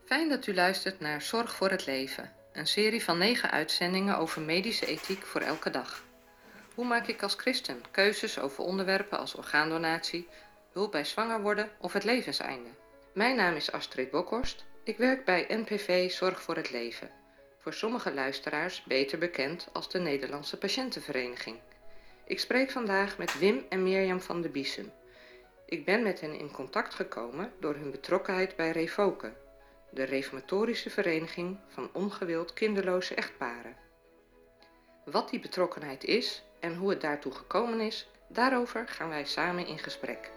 Fijn dat u luistert naar Zorg voor het Leven, een serie van 9 uitzendingen over medische ethiek voor elke dag. Hoe maak ik als christen keuzes over onderwerpen als orgaandonatie, hulp bij zwanger worden of het levenseinde? Mijn naam is Astrid Bokhorst. Ik werk bij NPV Zorg voor het Leven. Voor sommige luisteraars beter bekend als de Nederlandse Patiëntenvereniging. Ik spreek vandaag met Wim en Mirjam van de Biesem. Ik ben met hen in contact gekomen door hun betrokkenheid bij Revoke, de reformatorische vereniging van ongewild kinderloze echtparen. Wat die betrokkenheid is en hoe het daartoe gekomen is, daarover gaan wij samen in gesprek.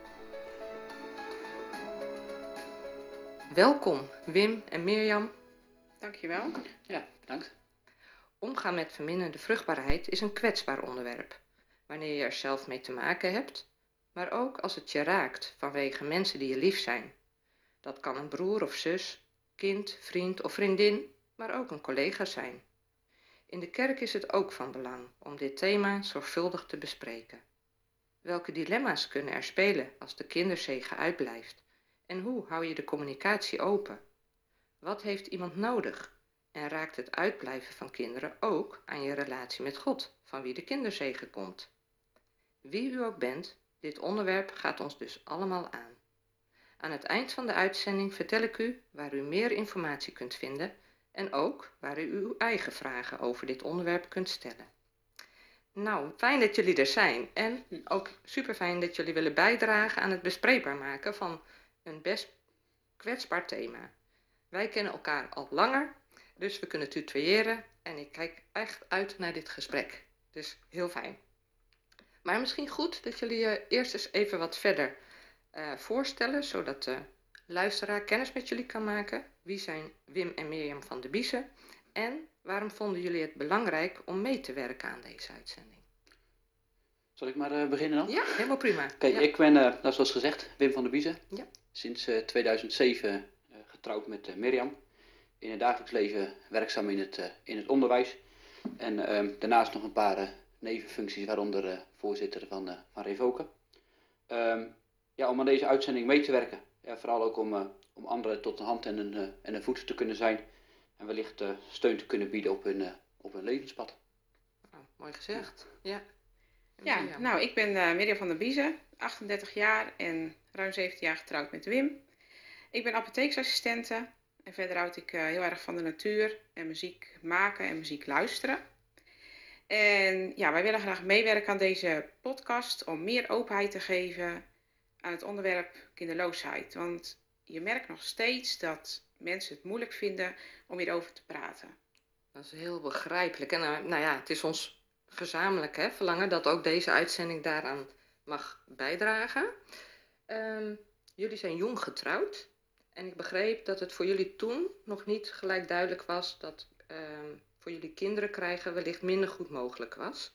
Welkom Wim en Mirjam. Dankjewel. Ja, bedankt. Omgaan met verminderde vruchtbaarheid is een kwetsbaar onderwerp, wanneer je er zelf mee te maken hebt, maar ook als het je raakt vanwege mensen die je lief zijn. Dat kan een broer of zus, kind, vriend of vriendin, maar ook een collega zijn. In de kerk is het ook van belang om dit thema zorgvuldig te bespreken. Welke dilemma's kunnen er spelen als de kinderzegen uitblijft? En hoe hou je de communicatie open? Wat heeft iemand nodig? En raakt het uitblijven van kinderen ook aan je relatie met God, van wie de kinderzegen komt? Wie u ook bent, dit onderwerp gaat ons dus allemaal aan. Aan het eind van de uitzending vertel ik u waar u meer informatie kunt vinden en ook waar u uw eigen vragen over dit onderwerp kunt stellen. Nou, fijn dat jullie er zijn en ook super fijn dat jullie willen bijdragen aan het bespreekbaar maken van een best kwetsbaar thema. Wij kennen elkaar al langer, dus we kunnen tutoyeren en ik kijk echt uit naar dit gesprek. Dus heel fijn. Maar misschien goed dat jullie je eerst eens even wat verder voorstellen, zodat de luisteraar kennis met jullie kan maken. Wie zijn Wim en Mirjam van de Biesem en waarom vonden jullie het belangrijk om mee te werken aan deze uitzending? Zal ik maar beginnen dan? Ja, helemaal prima. Kijk, Ja. ik ben, zoals gezegd, Wim van der Biesem. Ja. Sinds 2007 getrouwd met Mirjam. In het dagelijks leven werkzaam in het onderwijs. En daarnaast nog een paar nevenfuncties, waaronder voorzitter van Revoke. Om aan deze uitzending mee te werken. Ja, vooral ook om anderen tot een hand en een voet te kunnen zijn. En wellicht steun te kunnen bieden op hun levenspad. Oh, mooi gezegd. Ja. Ja, nou, ik ben Mirjam van der Biesem, 38 jaar en ruim 17 jaar getrouwd met Wim. Ik ben apotheeksassistente en verder houd ik heel erg van de natuur en muziek maken en muziek luisteren. En ja, wij willen graag meewerken aan deze podcast om meer openheid te geven aan het onderwerp kinderloosheid. Want je merkt nog steeds dat mensen het moeilijk vinden om hierover te praten. Dat is heel begrijpelijk. En nou ja, het is ons gezamenlijk verlangen dat ook deze uitzending daaraan mag bijdragen. Jullie zijn jong getrouwd. En ik begreep dat het voor jullie toen nog niet gelijk duidelijk was dat voor jullie kinderen krijgen wellicht minder goed mogelijk was.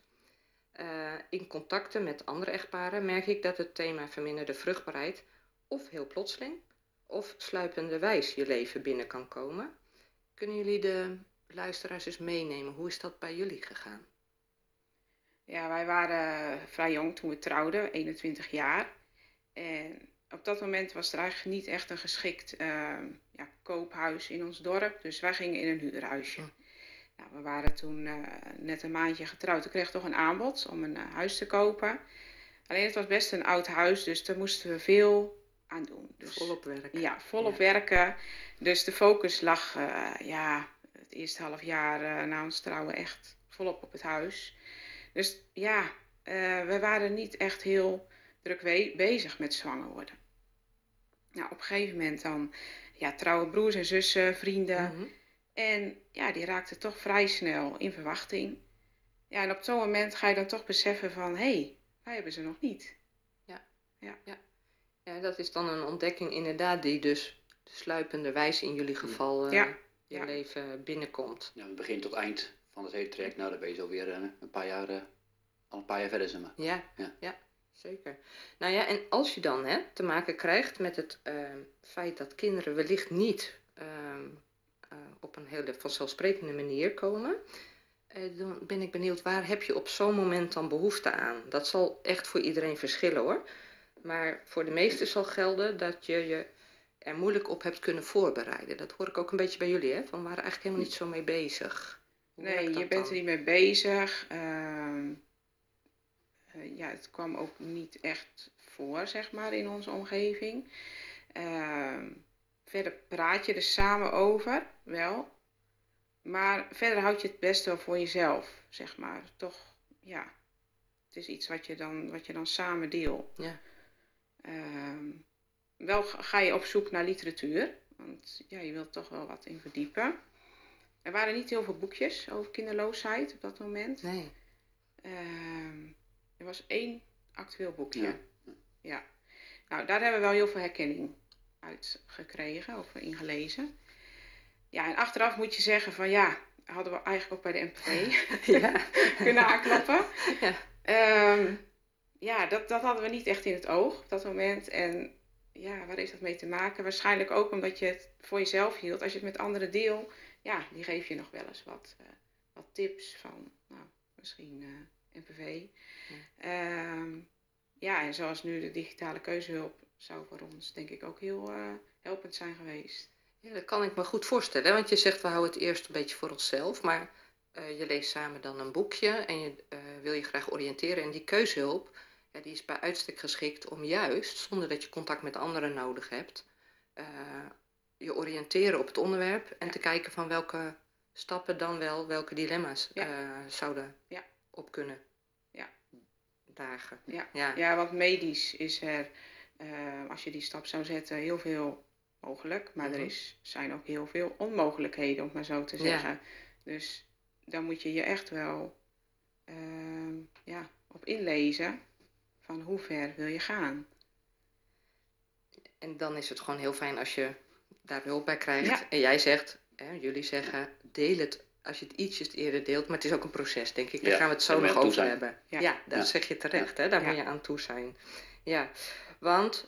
In contacten met andere echtparen merk ik dat het thema verminderde vruchtbaarheid of heel plotseling of sluipenderwijs je leven binnen kan komen. Kunnen jullie de luisteraars eens meenemen? Hoe is dat bij jullie gegaan? Ja, wij waren vrij jong toen we trouwden, 21 jaar. En op dat moment was er eigenlijk niet echt een geschikt koophuis in ons dorp. Dus wij gingen in een huurhuisje. Nou, we waren toen net een maandje getrouwd. Ik kreeg toch een aanbod om een huis te kopen. Alleen het was best een oud huis, dus daar moesten we veel aan doen. Dus, Volop werken. Ja, volop werken. Dus de focus lag het eerste half jaar na ons trouwen echt volop op het huis. Dus ja, we waren niet echt heel druk bezig met zwanger worden. Nou, op een gegeven moment dan trouwen broers en zussen, vrienden. Mhm. En ja, die raakten toch vrij snel in verwachting. Ja, en op zo'n moment ga je dan toch beseffen van, hé, wij hebben ze nog niet. Ja, dat is dan een ontdekking inderdaad die dus sluipenderwijs in jullie geval je leven binnenkomt. Ja, van begin tot eind van het hele traject, nou dan ben je zo weer al een paar jaar verder, zeg maar. Ja, zeker. Nou ja, en als je dan te maken krijgt met het feit dat kinderen wellicht niet op een hele vanzelfsprekende manier komen, dan ben ik benieuwd, waar heb je op zo'n moment dan behoefte aan? Dat zal echt voor iedereen verschillen hoor. Maar voor de meesten zal gelden dat je je er moeilijk op hebt kunnen voorbereiden. Dat hoor ik ook een beetje bij jullie, hè? Van we waren eigenlijk helemaal niet zo mee bezig. Hoe werkt Nee, dat je bent dan? er niet mee bezig. Ja, het kwam ook niet echt voor, zeg maar, in onze omgeving. Ehm, Verder praat je er samen over, wel. Maar verder houd je het best wel voor jezelf, zeg maar. Toch, ja, het is iets wat je dan samen deelt. Ja. Wel ga je op zoek naar literatuur, want ja, je wilt toch wel wat in verdiepen. Er waren niet heel veel boekjes over kinderloosheid op dat moment. Nee. Er was 1 actueel boekje. Ja. Ja. Nou, daar hebben we wel heel veel herkenning uit gekregen, of ingelezen. Ja, en achteraf moet je zeggen van ja, hadden we eigenlijk ook bij de MPV Ja. kunnen aankloppen. Ja. Ja, dat hadden we niet echt in het oog op dat moment. En ja, waar heeft dat mee te maken? Waarschijnlijk ook omdat je het voor jezelf hield. Als je het met anderen deelt, ja, die geef je nog wel eens wat tips van, nou, misschien MPV. Ja, en zoals nu de digitale keuzehulp zou voor ons denk ik ook heel helpend zijn geweest. Ja, dat kan ik me goed voorstellen, want je zegt we houden het eerst een beetje voor onszelf, maar je leest samen dan een boekje en je wil je graag oriënteren. En die keuzehulp, ja, die is bij uitstek geschikt om juist, zonder dat je contact met anderen nodig hebt, eh, je oriënteren op het onderwerp en Ja. te kijken van welke stappen dan wel, welke dilemma's zouden Ja. op kunnen Ja. dagen. Ja. Ja. Ja, want medisch is er, als je die stap zou zetten, heel veel mogelijk. Maar Mhm. zijn ook heel veel onmogelijkheden, om het maar zo te Ja. zeggen. Dus dan moet je je echt wel op inlezen van hoe ver wil je gaan. En dan is het gewoon heel fijn als je daar hulp bij krijgt. Ja. En jij zegt, jullie zeggen, deel het als je het ietsjes eerder deelt. Maar het is ook een proces, denk ik. Daar Ja, gaan we het zo daar moet nog je aan over toe hebben. Ja. Ja, dat Ja. zeg je terecht. Hè? Daar Ja. moet je aan toe zijn. Ja, want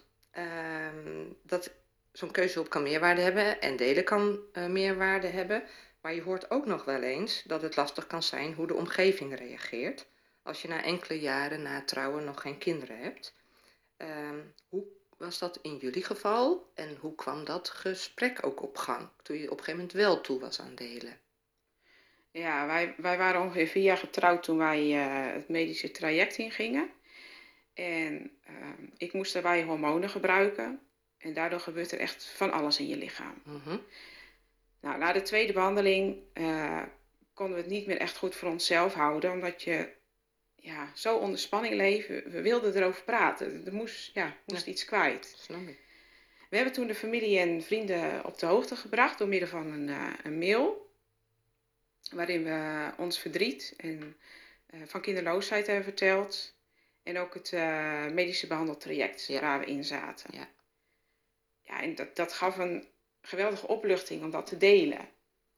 zo'n keuzehulp kan meerwaarde hebben en delen kan meerwaarde hebben. Maar je hoort ook nog wel eens dat het lastig kan zijn hoe de omgeving reageert. Als je na enkele jaren na het trouwen nog geen kinderen hebt. Hoe was dat in jullie geval en hoe kwam dat gesprek ook op gang toen je op een gegeven moment wel toe was aan delen? Ja, wij waren ongeveer 4 jaar getrouwd toen wij het medische traject ingingen. En ik moest daarbij hormonen gebruiken. En daardoor gebeurt er echt van alles in je lichaam. Mhm. Nou, na de tweede behandeling konden we het niet meer echt goed voor onszelf houden. Omdat je zo onder spanning leeft. We wilden erover praten. Er moest iets kwijt. Snap ik. We hebben toen de familie en vrienden op de hoogte gebracht door middel van een mail. Waarin we ons verdriet en van kinderloosheid hebben verteld. En ook het medische behandeltraject waar we in zaten. Ja. Ja, en dat gaf een geweldige opluchting om dat te delen.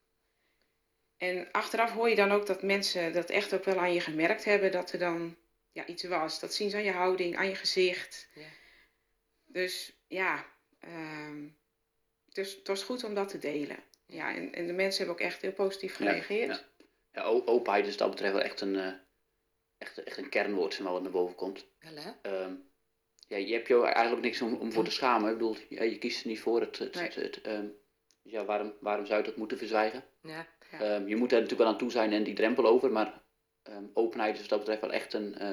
En achteraf hoor je dan ook dat mensen dat echt ook wel aan je gemerkt hebben dat er dan iets was. Dat zien ze aan je houding, aan je gezicht. Ja. Dus ja, het was goed om dat te delen. Ja, en de mensen hebben ook echt heel positief gereageerd. Ja, openheid is wat dat betreft wel echt een kernwoord, zeg maar, wat naar boven komt. Wel, hè? Je hebt je eigenlijk niks om voor te schamen. Ik bedoel, je kiest er niet voor. Waarom zou je dat moeten verzwijgen? Ja. Je moet er natuurlijk wel aan toe zijn en die drempel over, maar openheid is wat dat betreft wel echt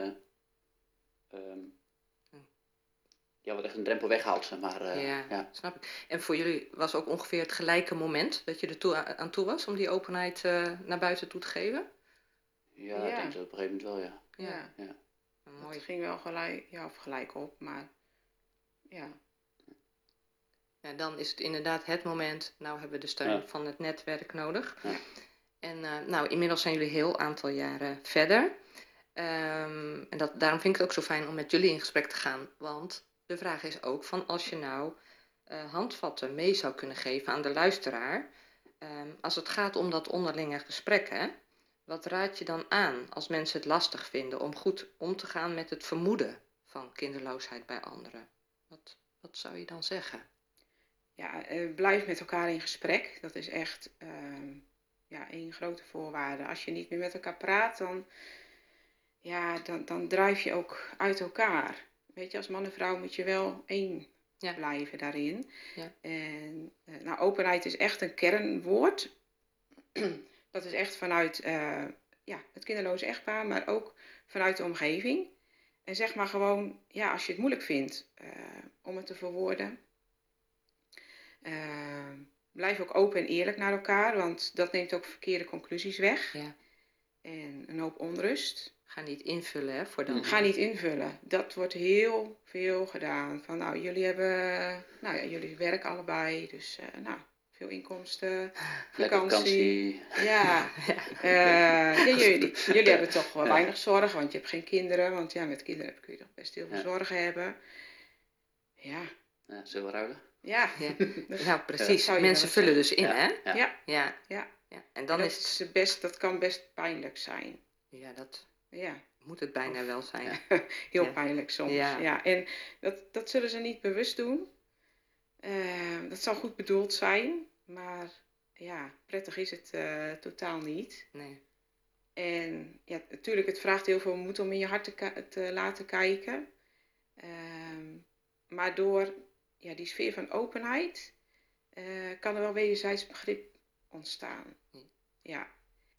wat echt een drempel weghaalt, zeg maar. Ja, snap ik. En voor jullie was ook ongeveer het gelijke moment dat je er aan toe was om die openheid naar buiten toe te geven? Ja, ik denk dat op een gegeven moment wel, ja. Ja. Mooi. Het ging wel gelijk op, maar ja. Ja, dan is het inderdaad het moment, nou hebben we de steun van het netwerk nodig. Ja. En inmiddels zijn jullie een heel aantal jaren verder. En daarom vind ik het ook zo fijn om met jullie in gesprek te gaan. Want de vraag is ook van als je nou handvatten mee zou kunnen geven aan de luisteraar. Als het gaat om dat onderlinge gesprek, hè, wat raad je dan aan als mensen het lastig vinden om goed om te gaan met het vermoeden van kinderloosheid bij anderen? Wat zou je dan zeggen? Ja, blijf met elkaar in gesprek. Dat is echt één grote voorwaarde. Als je niet meer met elkaar praat, dan drijf je ook uit elkaar. Weet je, als man en vrouw moet je wel één blijven daarin. Ja. En nou, openheid is echt een kernwoord. Dat is echt vanuit het kinderloze echtpaar, maar ook vanuit de omgeving. En zeg maar gewoon, als je het moeilijk vindt om het te verwoorden. Blijf ook open en eerlijk naar elkaar, want dat neemt ook verkeerde conclusies weg. Ja. En een hoop onrust. Ga niet invullen, hè, voor de ander. Ga niet invullen. Dat wordt heel veel gedaan. Van nou, jullie jullie werken allebei, dus veel inkomsten, vakantie. Ja. Jullie hebben toch wel weinig zorgen, want je hebt geen kinderen. Want met kinderen kun je toch best heel veel zorgen hebben. Ja. Zullen we ruilen? Ja. Nou, precies. Mensen vullen dus in, hè? Ja. En dan is het best, dat kan best pijnlijk zijn. Ja, dat moet het bijna wel zijn. Heel pijnlijk soms. Ja. En dat zullen ze niet bewust doen. Dat zal goed bedoeld zijn, maar prettig is het totaal niet. Nee. En natuurlijk, het vraagt heel veel moed om in je hart te laten kijken. Maar door die sfeer van openheid kan er wel wederzijds begrip ontstaan. Ja.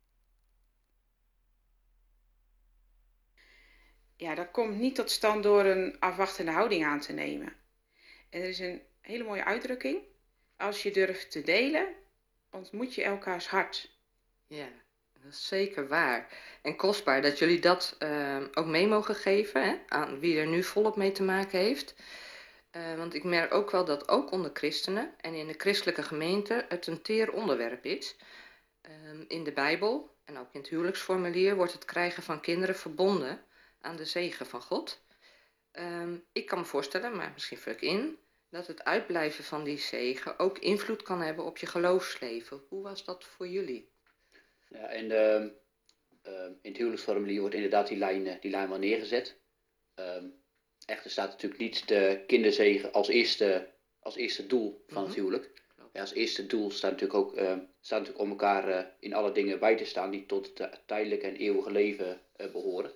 Ja, dat komt niet tot stand door een afwachtende houding aan te nemen. En er is een hele mooie uitdrukking. Als je durft te delen, ontmoet je elkaars hart. Ja, dat is zeker waar. En kostbaar dat jullie dat ook mee mogen geven, hè, aan wie er nu volop mee te maken heeft. Want ik merk ook wel dat ook onder christenen en in de christelijke gemeente het een teer onderwerp is. In de Bijbel en ook in het huwelijksformulier wordt het krijgen van kinderen verbonden aan de zegen van God. Ik kan me voorstellen, maar misschien vul ik in, dat het uitblijven van die zegen ook invloed kan hebben op je geloofsleven. Hoe was dat voor jullie? Ja, en in het huwelijksformulier wordt inderdaad die lijn wel neergezet. Echter staat natuurlijk niet de kinderzegen als eerste doel van het huwelijk. Ja, als eerste doel staat natuurlijk om elkaar in alle dingen bij te staan die tot het tijdelijke en eeuwige leven behoren.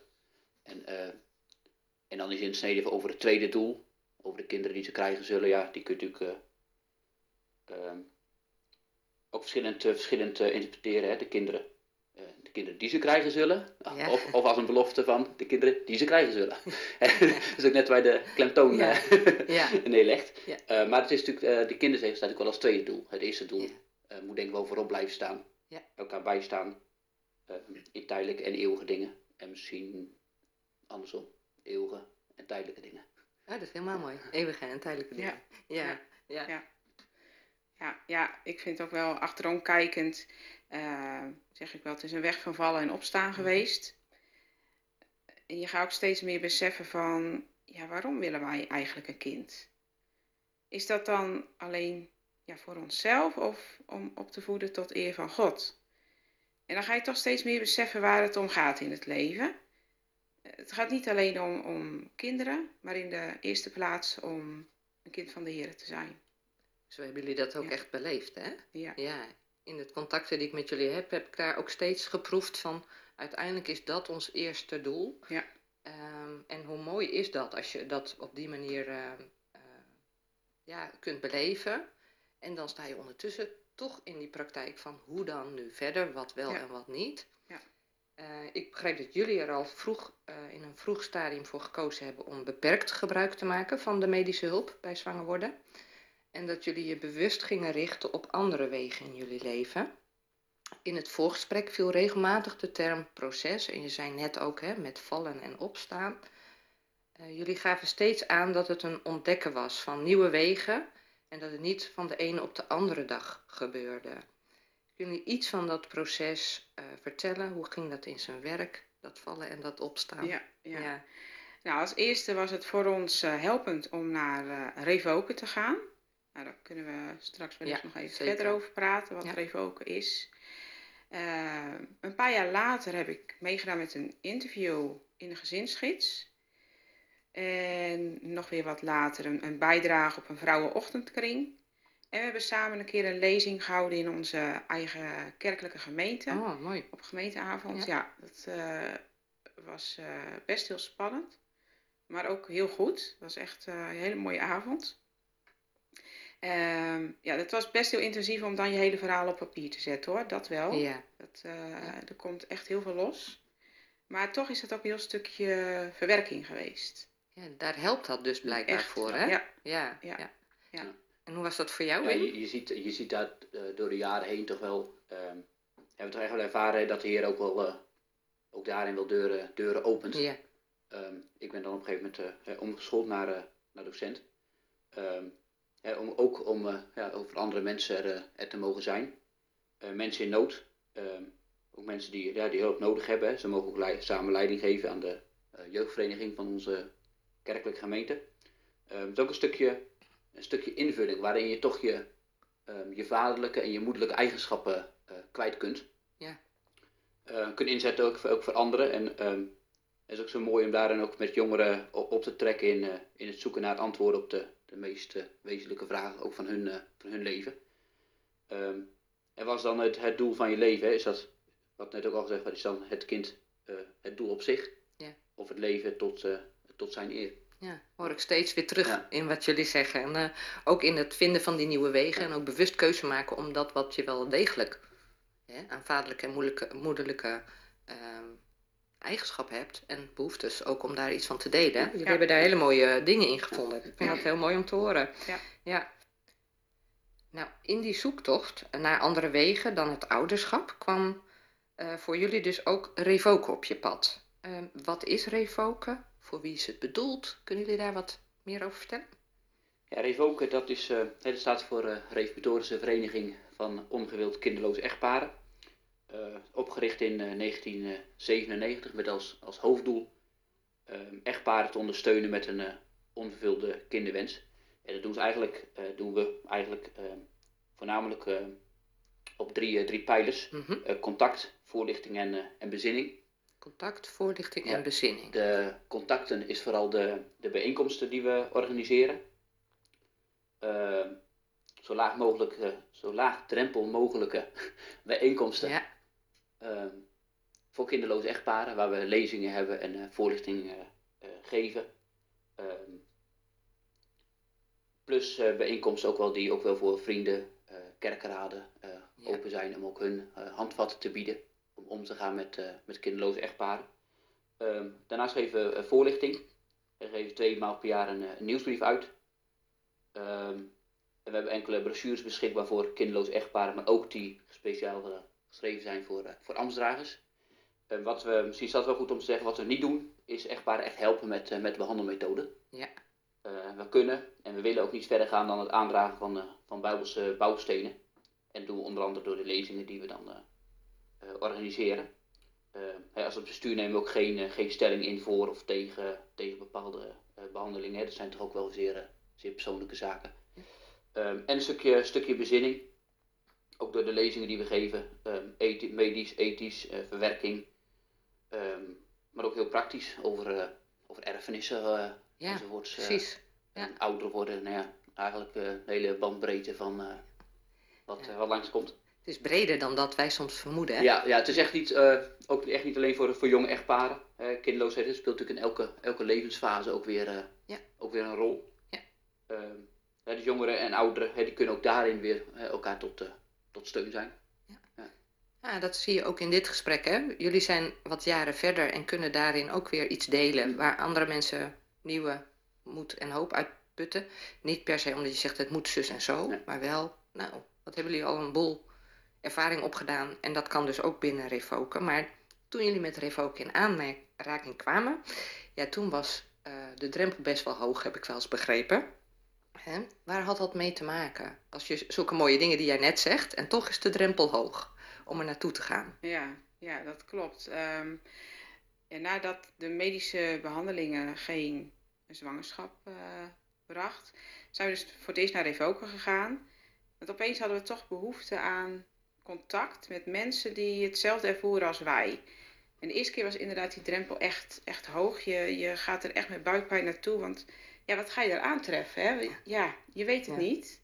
En dan is in het snede over het tweede doel, over de kinderen die ze krijgen zullen, die kun je natuurlijk ook verschillend interpreteren, hè, de kinderen die ze krijgen zullen, of als een belofte van de kinderen die ze krijgen zullen. Dat is ook net waar de klemtoon neerlegt. Ja. Maar het is natuurlijk, de kinderzegen staat natuurlijk wel als tweede doel. Het eerste doel moet denk ik wel voorop blijven staan. Ja. Elkaar bijstaan in tijdelijke en eeuwige dingen. En misschien andersom, eeuwige en tijdelijke dingen. Dat is helemaal mooi. Eeuwige en tijdelijke dingen. Ja, ik vind ook wel achterom kijkend, zeg ik wel, het is een weg van vallen en opstaan geweest. En je gaat ook steeds meer beseffen van, waarom willen wij eigenlijk een kind? Is dat dan alleen voor onszelf of om op te voeden tot eer van God? En dan ga je toch steeds meer beseffen waar het om gaat in het leven. Het gaat niet alleen om kinderen, maar in de eerste plaats om een kind van de Heer te zijn. Zo hebben jullie dat ook echt beleefd, hè? Ja. In het contacten die ik met jullie heb ik daar ook steeds geproefd van, uiteindelijk is dat ons eerste doel. Ja. En hoe mooi is dat als je dat op die manier kunt beleven. En dan sta je ondertussen toch in die praktijk van hoe dan nu verder, wat wel en wat niet. Ja. Ik begrijp dat jullie er al in een vroeg stadium voor gekozen hebben om beperkt gebruik te maken van de medische hulp bij zwanger worden. En dat jullie je bewust gingen richten op andere wegen in jullie leven. In het voorgesprek viel regelmatig de term proces. En je zei net ook, met vallen en opstaan. Jullie gaven steeds aan dat het een ontdekken was van nieuwe wegen. En dat het niet van de ene op de andere dag gebeurde. Kunnen jullie iets van dat proces vertellen? Hoe ging dat in zijn werk? Dat vallen en dat opstaan? Ja. Nou, als eerste was het voor ons helpend om naar Revoken te gaan. Nou, daar kunnen we straks wellicht nog even verder over praten, wat Revoken is. Een paar jaar later heb ik meegedaan met een interview in de gezinsgids. En nog weer wat later een bijdrage op een vrouwenochtendkring. En we hebben samen een keer een lezing gehouden in onze eigen kerkelijke gemeente. Oh, mooi. Op gemeenteavond. Ja, dat was best heel spannend. Maar ook heel goed. Het was echt een hele mooie avond. Ja, dat was best heel intensief om dan je hele verhaal op papier te zetten hoor, dat wel. Ja, Er komt echt heel veel los. Maar toch is het ook een heel stukje verwerking geweest. ja, daar helpt dat dus blijkbaar Echt voor, wel, hè? ja. Ja, Ja. ja. Ja. En hoe was dat voor jou, Ja, Wim? je ziet dat door de jaren heen toch wel, hebben we toch echt wel ervaren dat de Heer ook wel ook daarin wel deuren opent. Ja, Ik ben dan op een gegeven moment omgeschoold naar docent. Om over andere mensen er te mogen zijn. Mensen in nood. Ook mensen die hulp nodig hebben. Hè. Ze mogen ook samen leiding geven aan de jeugdvereniging van onze kerkelijke gemeente. Het is ook een stukje invulling waarin je toch je vaderlijke en je moederlijke eigenschappen kwijt kunt. ja. Kunt inzetten ook voor anderen. En het is ook zo mooi om daarin ook met jongeren op te trekken in het zoeken naar antwoorden op de meest wezenlijke vragen ook van hun leven. En was dan het doel van je leven? Hè? Is dat, wat net ook al gezegd werd, is dan het kind het doel op zich? Ja. Of het leven tot zijn eer? Ja, hoor ik steeds weer terug Ja. in wat jullie zeggen. En ook in het vinden van die nieuwe wegen en ook bewust keuze maken om dat wat je wel degelijk aan vaderlijke en moederlijke eigenschappen hebt en behoeftes, ook om daar iets van te delen. Jullie hebben daar hele mooie dingen in gevonden. Ik vind dat heel mooi om te horen. Ja. Nou, in die zoektocht naar andere wegen dan het ouderschap kwam voor jullie dus ook revoken op je pad. Wat is revoken? Voor wie is het bedoeld? Kunnen jullie daar wat meer over vertellen? Ja, revoken, dat staat voor Reformatorische Vereniging van Ongewild Kinderloze Echtparen. Opgericht in 1997 met als hoofddoel echtparen te ondersteunen met een onvervulde kinderwens. En dat doen we eigenlijk voornamelijk op drie pijlers. Contact, voorlichting en bezinning. Contact, voorlichting en bezinning. De contacten is vooral de bijeenkomsten die we organiseren. Zo laag drempel mogelijke bijeenkomsten. Voor kinderloze echtparen, waar we lezingen hebben en voorlichting geven. Plus bijeenkomsten ook wel die ook wel voor vrienden, kerkraden open zijn om ook hun handvatten te bieden om te gaan met kinderloze echtparen. Daarnaast geven we voorlichting. We geven 2 maal per jaar een nieuwsbrief uit. En we hebben enkele brochures beschikbaar voor kinderloze echtparen, maar ook die speciaal geschreven zijn voor ambtsdragers. Misschien is dat wel goed om te zeggen, wat we niet doen, is echtparen echt helpen met behandelmethoden. Ja. We kunnen en we willen ook niet verder gaan dan het aandragen van Bijbelse bouwstenen. En dat doen we onder andere door de lezingen die we dan organiseren. Als het bestuur nemen we ook geen stelling in voor of tegen bepaalde behandelingen. Hè. Dat zijn toch ook wel zeer persoonlijke zaken. En een stukje bezinning. Ook door de lezingen die we geven. Medisch, ethisch, verwerking. Maar ook heel praktisch over erfenissen enzovoorts. Precies. Ouder worden, eigenlijk een hele bandbreedte van wat langskomt. Het is breder dan dat wij soms vermoeden. Hè? Ja, het is echt niet alleen voor jonge echtparen. Kinderloosheid speelt natuurlijk in elke levensfase ook weer een rol. Ja. De jongeren en ouderen die kunnen ook daarin weer elkaar tot steun zijn. Ja, dat zie je ook in dit gesprek. Hè? Jullie zijn wat jaren verder en kunnen daarin ook weer iets delen waar andere mensen nieuwe moed en hoop uitputten. Niet per se omdat je zegt het moet zus en zo, maar wel, wat hebben jullie al een boel ervaring opgedaan en dat kan dus ook binnen Revoken. Maar toen jullie met Revoken in aanraking kwamen, toen was de drempel best wel hoog, heb ik wel eens begrepen. Hè? Waar had dat mee te maken? Als je zulke mooie dingen die jij net zegt en toch is de drempel hoog om er naartoe te gaan. Ja, dat klopt. Nadat de medische behandelingen geen zwangerschap bracht, zijn we dus voor het eerst naar Revoken gegaan. Want opeens hadden we toch behoefte aan contact met mensen die hetzelfde ervoeren als wij. En de eerste keer was inderdaad die drempel echt hoog. Je gaat er echt met buikpijn naartoe, want wat ga je er aantreffen? Hè? Ja, je weet het niet.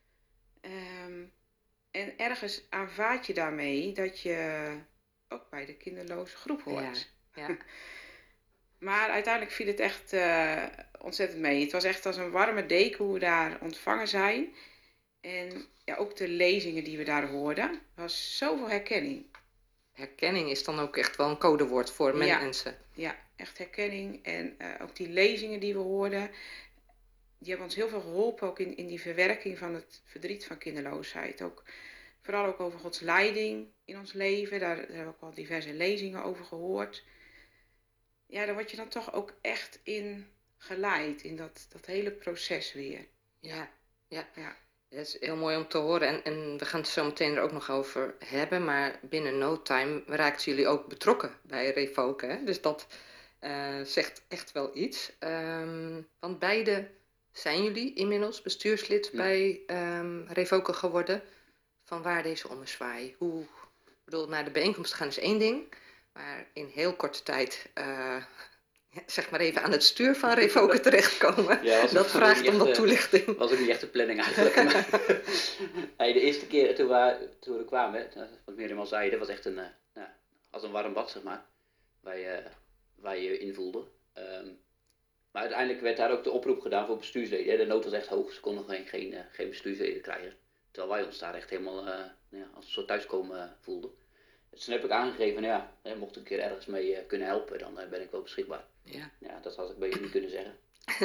En ergens aanvaard je daarmee dat je ook bij de kinderloze groep hoort. Ja. Maar uiteindelijk viel het echt ontzettend mee. Het was echt als een warme deken hoe we daar ontvangen zijn. En ja, ook de lezingen die we daar hoorden. Er was zoveel herkenning. Herkenning is dan ook echt wel een codewoord voor mensen. Ja, echt herkenning. En ook die lezingen die we hoorden, die hebben ons heel veel geholpen, ook in die verwerking van het verdriet van kinderloosheid. Vooral ook over Gods leiding in ons leven. Daar hebben we ook al diverse lezingen over gehoord. Ja, daar word je dan toch ook echt in geleid, in dat hele proces weer. Ja. Het is heel mooi om te horen en we gaan het zo meteen er ook nog over hebben, maar binnen no time raakten jullie ook betrokken bij Revoke, hè? Dus dat zegt echt wel iets. Want beide zijn jullie inmiddels bestuurslid bij Revoke geworden. Vanwaar deze ommezwaai? Ik bedoel, naar de bijeenkomst gaan is één ding, maar in heel korte tijd zeg maar even aan het stuur van Revoke terechtkomen. Ja, dat vraagt om wat toelichting. Was ook niet echt de planning eigenlijk. Maar, de eerste keer toen we er kwamen, wat Mirjam al zei, dat was echt als een warm bad, zeg maar, waar je invoelde. Maar uiteindelijk werd daar ook de oproep gedaan voor bestuursleden. De nood was echt hoog, ze konden geen bestuursleden krijgen. Terwijl wij ons daar echt helemaal als een soort thuiskomen voelden. Dus toen heb ik aangegeven, mocht ik een keer ergens mee kunnen helpen, dan ben ik wel beschikbaar. Ja, dat had ik beter niet kunnen zeggen.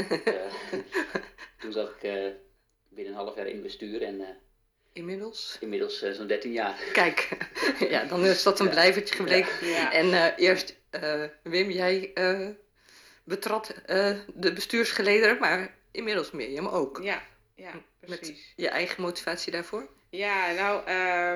Toen zat ik binnen een half jaar in het bestuur en inmiddels zo'n 13 jaar. Kijk, ja, dan is dat een blijvertje gebleken. Ja. En eerst, Wim, jij betrad de bestuursgelederen, maar inmiddels Mirjam ook. Ja, precies. Met je eigen motivatie daarvoor? Ja, nou,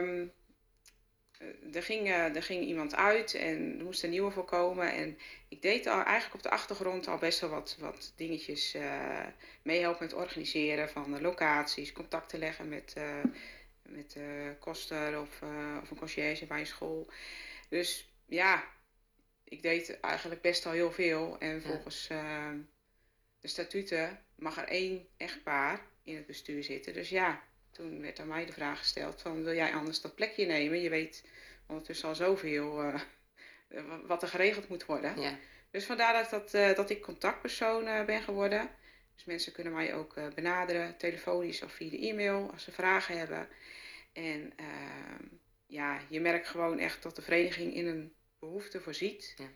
er ging iemand uit en er moest een nieuwe voor komen. En ik deed eigenlijk op de achtergrond al best wel wat dingetjes meehelpen met organiseren van locaties, contacten leggen met koster of een conciërge bij een school. Dus ja, ik deed eigenlijk best al heel veel. En volgens de statuten mag er 1 echtpaar in het bestuur zitten. Dus ja, toen werd aan mij de vraag gesteld van, wil jij anders dat plekje nemen? Je weet ondertussen al zoveel wat er geregeld moet worden. Ja. Dus vandaar dat ik contactpersoon ben geworden. Dus mensen kunnen mij ook benaderen, telefonisch of via de e-mail, als ze vragen hebben. En je merkt gewoon echt dat de vereniging in een behoefte voorziet. Ja.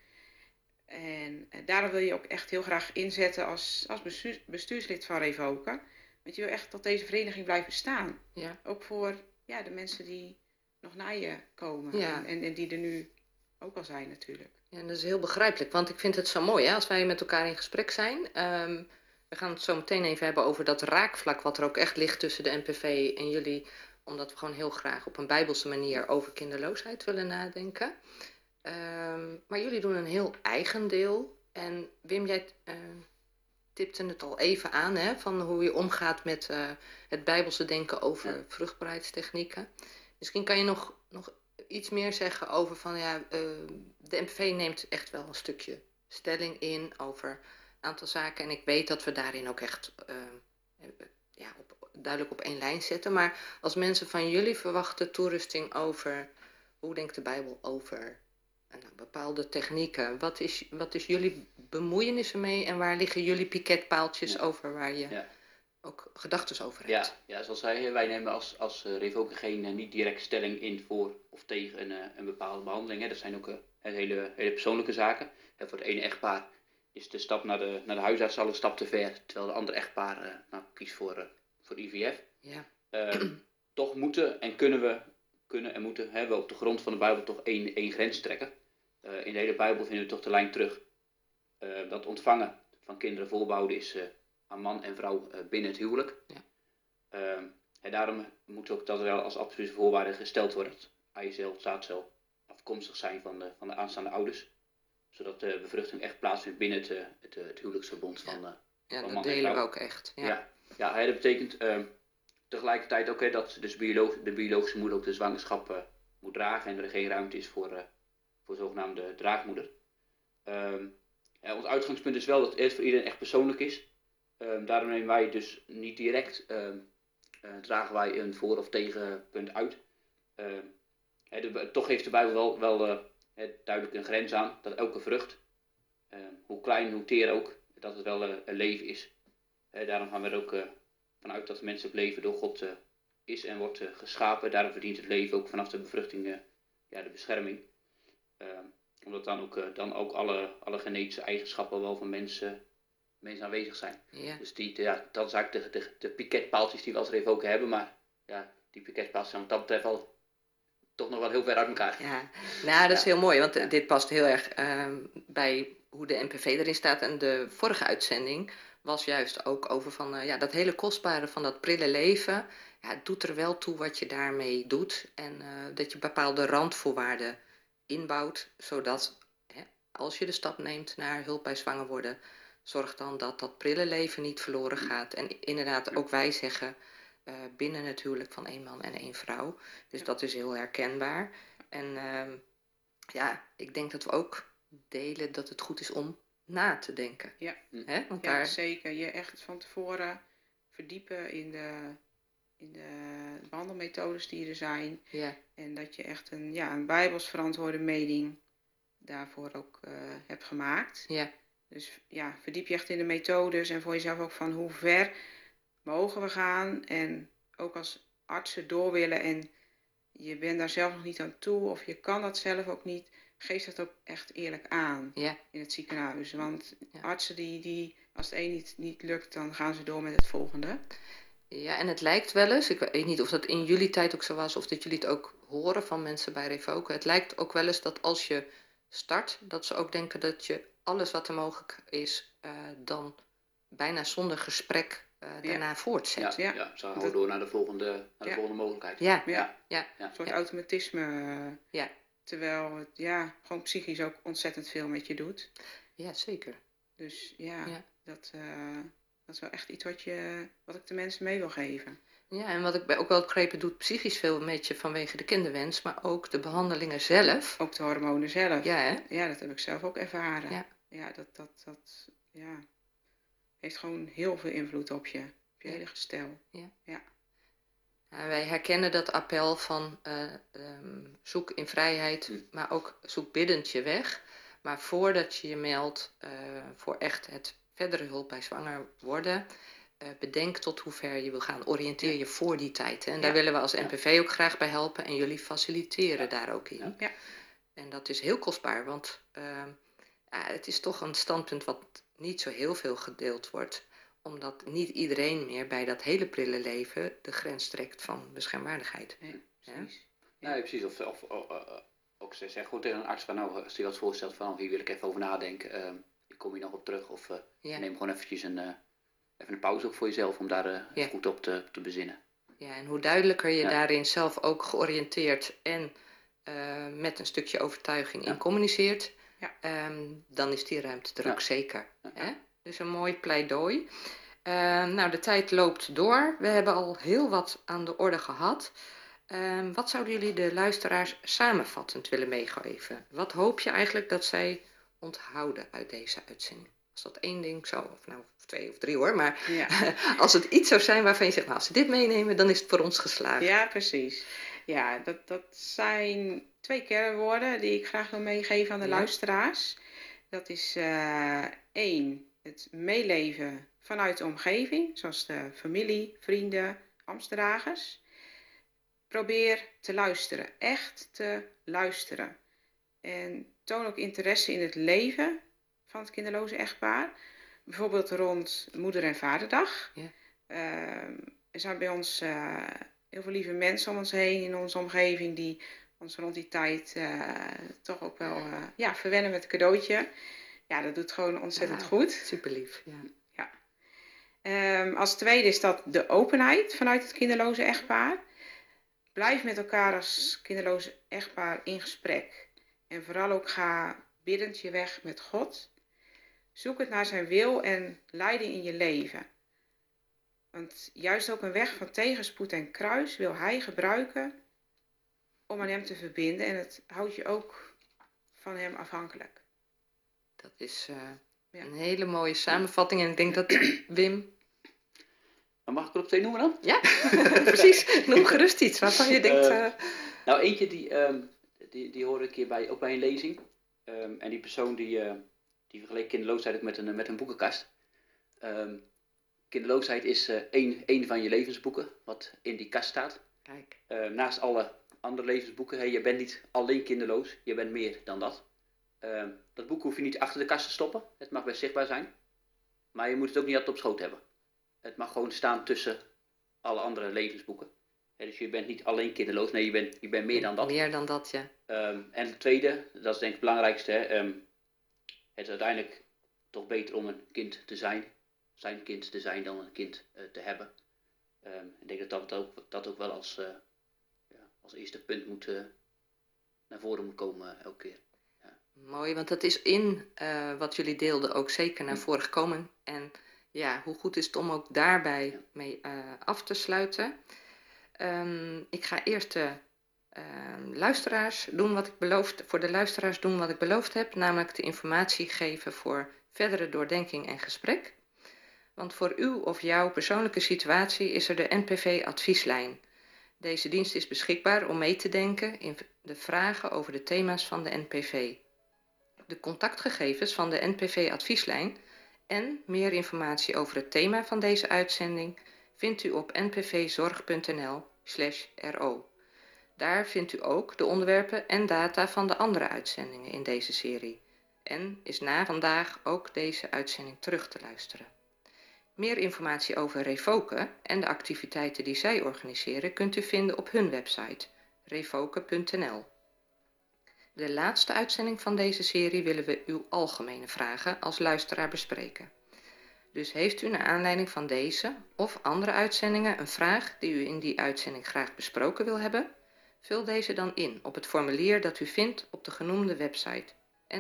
En daarom wil je ook echt heel graag inzetten als bestuurslid van Revoke. Want je wil echt dat deze vereniging blijft bestaan. Ja. Ook voor de mensen die nog na je komen. Ja. En die er nu ook al zijn natuurlijk. Ja, dat is heel begrijpelijk. Want ik vind het zo mooi als wij met elkaar in gesprek zijn. We gaan het zo meteen even hebben over dat raakvlak wat er ook echt ligt tussen de NPV en jullie. Omdat we gewoon heel graag op een bijbelse manier over kinderloosheid willen nadenken. Maar jullie doen een heel eigen deel. En Wim, jij tipte het al even aan, hè, van hoe je omgaat met het bijbelse denken over vruchtbaarheidstechnieken. Misschien kan je nog iets meer zeggen over van de NPV neemt echt wel een stukje stelling in over een aantal zaken. En ik weet dat we daarin ook echt duidelijk op één lijn zetten. Maar als mensen van jullie verwachten toerusting over hoe denkt de Bijbel over bepaalde technieken. Wat is jullie bemoeienis ermee en waar liggen jullie piketpaaltjes over waar je ook gedachten over hebt? Ja, zoals zei, wij nemen als Revoke niet direct stelling in voor of tegen een bepaalde behandeling. Hè. Dat zijn ook hele persoonlijke zaken. En voor het ene echtpaar is de stap naar de huisarts al een stap te ver, terwijl de andere echtpaar kiest voor IVF. Ja. Toch moeten en kunnen we op de grond van de Bijbel toch één grens trekken. In de hele Bijbel vinden we toch de lijn terug. Dat ontvangen van kinderen voorbehouden is aan man en vrouw binnen het huwelijk. Ja. En daarom moet ook dat wel als absolute voorwaarde gesteld worden. Dat eicel, zaadcel afkomstig zijn van de aanstaande ouders. Zodat de bevruchting echt plaatsvindt binnen het huwelijksverbond van man en vrouw. Dat delen we ook echt. Ja, dat betekent tegelijkertijd ook dat dus de biologische moeder ook de zwangerschap moet dragen en er geen ruimte is voor zogenaamde draagmoeder. Ons uitgangspunt is wel dat het voor iedereen echt persoonlijk is. Daarom nemen wij dus niet direct, dragen wij een voor- of tegenpunt uit. Toch heeft de Bijbel wel duidelijk een grens aan dat elke vrucht, hoe klein, hoe teer ook, dat het wel een leven is. Daarom gaan we er ook vanuit dat menselijk leven door God is en wordt geschapen. Daarom verdient het leven ook vanaf de bevruchting de bescherming. Omdat dan ook alle genetische eigenschappen wel van mensen aanwezig zijn. Ja. Dus dat is eigenlijk de piketpaaltjes die we als Revoke hebben. Maar ja, die piketpaaltjes zijn wat dat betreft al toch nog wel heel ver uit elkaar. Ja, nou dat is heel mooi, want dit past heel erg bij hoe de NPV erin staat. En de vorige uitzending was juist ook over van dat hele kostbare van dat prille leven. Ja, het doet er wel toe wat je daarmee doet. En dat je bepaalde randvoorwaarden inbouwt, zodat als je de stap neemt naar hulp bij zwanger worden, zorg dan dat dat prille leven niet verloren gaat. En inderdaad, ook wij zeggen binnen het huwelijk van 1 man en 1 vrouw. Dus dat is heel herkenbaar. En ik denk dat we ook delen dat het goed is om na te denken. Ja, Want ja zeker. Je echt van tevoren verdiepen in de behandelmethodes die er zijn. Ja. En dat je echt een bijbels verantwoorde mening daarvoor ook hebt gemaakt. Ja. Dus ja, verdiep je echt in de methodes en voor jezelf ook van hoe ver mogen we gaan. En ook als artsen door willen en je bent daar zelf nog niet aan toe of je kan dat zelf ook niet, geef dat ook echt eerlijk aan in het ziekenhuis. Want artsen die als het een niet lukt, dan gaan ze door met het volgende. Ja, en het lijkt wel eens, ik weet niet of dat in jullie tijd ook zo was of dat jullie het ook horen van mensen bij Revoke. Het lijkt ook wel eens dat als je start, dat ze ook denken dat je alles wat er mogelijk is, dan bijna zonder gesprek daarna voortzet. Ja, ze gaan gewoon door naar de volgende mogelijkheid. Een soort automatisme. Terwijl het gewoon psychisch ook ontzettend veel met je doet. Ja, zeker. Dus dat is wel echt iets wat ik de mensen mee wil geven. Ja, en wat ik ook wel begrepen, doet psychisch veel met je vanwege de kinderwens, maar ook de behandelingen zelf. Ook de hormonen zelf. Ja, hè? Ja, dat heb ik zelf ook ervaren. Ja, dat heeft gewoon heel veel invloed op je hele gestel. Ja. Nou, wij herkennen dat appel van zoek in vrijheid, maar ook zoek biddend je weg. Maar voordat je je meldt voor echt het verdere hulp bij zwanger worden, bedenk tot hoe ver je wil gaan. Oriënteer je voor die tijd. Hè? En daar willen we als NPV ook graag bij helpen en jullie faciliteren daar ook in. Ja. En dat is heel kostbaar, want het is toch een standpunt wat niet zo heel veel gedeeld wordt, omdat niet iedereen meer bij dat hele prille leven de grens trekt van beschermwaardigheid. Nee, precies. Nee, precies. Of ook ze zeggen gewoon tegen een arts van als hij wat voorstelt van hier wil ik even over nadenken. Ik kom hier nog op terug. Of neem gewoon eventjes even een pauze ook voor jezelf om daar goed op te bezinnen. Ja, en hoe duidelijker je daarin zelf ook georiënteerd en met een stukje overtuiging in communiceert, dan is die ruimte er ook zeker. Hè? Dus een mooi pleidooi. De tijd loopt door. We hebben al heel wat aan de orde gehad. Wat zouden jullie de luisteraars samenvattend willen meegeven? Wat hoop je eigenlijk dat zij onthouden uit deze uitzending? Als dat 1 ding zou, of 2 of 3 hoor, maar als het iets zou zijn waarvan je zegt, als ze dit meenemen, dan is het voor ons geslaagd. Ja, precies. Ja, dat zijn 2 kernwoorden die ik graag wil meegeven aan de luisteraars. Dat is 1, het meeleven vanuit de omgeving, zoals de familie, vrienden, ambtsdragers. Probeer te luisteren, echt te luisteren. En toon ook interesse in het leven van het kinderloze echtpaar. Bijvoorbeeld rond moeder- en vaderdag. Er zijn bij ons heel veel lieve mensen om ons heen in onze omgeving die ons rond die tijd toch ook wel verwennen met een cadeautje. Ja, dat doet gewoon ontzettend goed. Super lief. Als tweede is dat de openheid vanuit het kinderloze echtpaar. Blijf met elkaar als kinderloze echtpaar in gesprek. En vooral ook ga biddend je weg met God. Zoek het naar zijn wil en leiding in je leven. Want juist ook een weg van tegenspoed en kruis wil hij gebruiken om aan hem te verbinden. En het houdt je ook van hem afhankelijk. Dat is een hele mooie samenvatting. En ik denk dat Wim... Maar mag ik er op 2 noemen dan? Ja, precies. Noem gerust iets waarvan je denkt... Eentje die hoorde ik ook bij een lezing. En die persoon die vergeleek kinderloosheid ook met een boekenkast. Kinderloosheid is één van je levensboeken, wat in die kast staat. Kijk. Naast alle andere levensboeken, je bent niet alleen kinderloos, je bent meer dan dat. Dat boek hoef je niet achter de kast te stoppen, het mag best zichtbaar zijn. Maar je moet het ook niet altijd op schoot hebben. Het mag gewoon staan tussen alle andere levensboeken. Dus je bent niet alleen kinderloos, nee, je bent meer dan dat. Meer dan dat, ja. En het tweede, dat is denk ik het belangrijkste. Het is uiteindelijk toch beter om een kind te zijn dan een kind te hebben. Ik denk dat ook wel als eerste punt naar voren moet komen elke keer. Ja. Mooi, want dat is in wat jullie deelden ook zeker naar voren gekomen. En ja, hoe goed is het om ook daarbij mee af te sluiten. Ik ga eerst de luisteraars doen wat ik beloofd heb, namelijk de informatie geven voor verdere doordenking en gesprek. Want voor uw of jouw persoonlijke situatie is er de NPV-advieslijn. Deze dienst is beschikbaar om mee te denken in de vragen over de thema's van de NPV. De contactgegevens van de NPV-advieslijn en meer informatie over het thema van deze uitzending vindt u op npvzorg.nl/ro. Daar vindt u ook de onderwerpen en data van de andere uitzendingen in deze serie. En is na vandaag ook deze uitzending terug te luisteren. Meer informatie over Revoke en de activiteiten die zij organiseren kunt u vinden op hun website revoke.nl. De laatste uitzending van deze serie willen we uw algemene vragen als luisteraar bespreken. Dus heeft u naar aanleiding van deze of andere uitzendingen een vraag die u in die uitzending graag besproken wil hebben? Vul deze dan in op het formulier dat u vindt op de genoemde website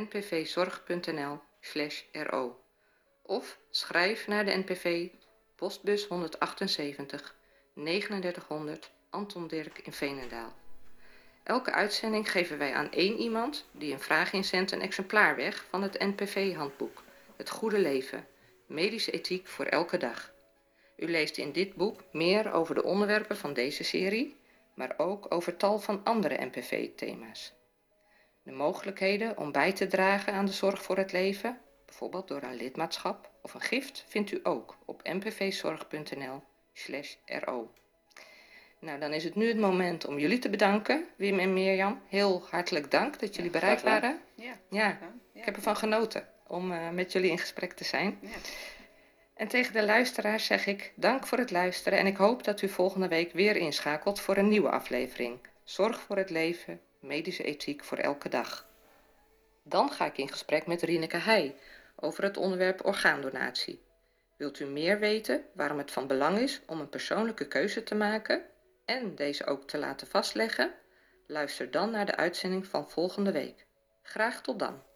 npvzorg.nl/ro. Of schrijf naar de NPV, postbus 178, 3900 Anton Dirk in Veenendaal. Elke uitzending geven wij aan 1 iemand die een vraag inzendt een exemplaar weg van het NPV-handboek, Het Goede Leven, medische ethiek voor elke dag. U leest in dit boek meer over de onderwerpen van deze serie, maar ook over tal van andere NPV-thema's. De mogelijkheden om bij te dragen aan de zorg voor het leven, bijvoorbeeld door een lidmaatschap of een gift, vindt u ook op npvzorg.nl/ro. Nou, dan is het nu het moment om jullie te bedanken, Wim en Mirjam. Heel hartelijk dank dat jullie bereid waren. Ja, ik heb ervan genoten om met jullie in gesprek te zijn. Ja. En tegen de luisteraars zeg ik dank voor het luisteren en ik hoop dat u volgende week weer inschakelt voor een nieuwe aflevering. Zorg voor het leven, medische ethiek voor elke dag. Dan ga ik in gesprek met Rieneke Heij over het onderwerp orgaandonatie. Wilt u meer weten waarom het van belang is om een persoonlijke keuze te maken en deze ook te laten vastleggen? Luister dan naar de uitzending van volgende week. Graag tot dan.